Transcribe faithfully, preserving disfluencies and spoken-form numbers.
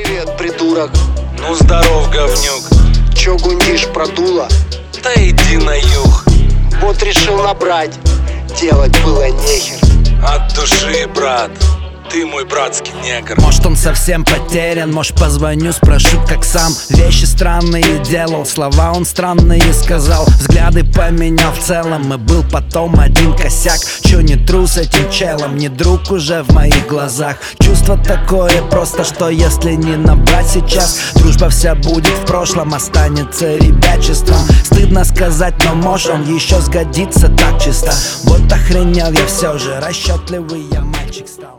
Привет, придурок. Ну здоров, говнюк. Чё гундишь, продуло? Да иди на юг. Вот решил набрать, делать было нехер. От души, брат, ты мой братский негр. Может, он совсем потерян, может, позвоню, спрошу, как сам. Вещи странные делал, слова он странные сказал. Взгляды поменял в целом, и был потом один косяк. Чё не тру с этим челом, не друг уже в моих глазах. Чувство такое просто, что если не набрать сейчас, дружба вся будет в прошлом, останется ребячеством. Стыдно сказать, но может он еще сгодится так чисто. Вот охренел я все же, расчетливый я мальчик стал.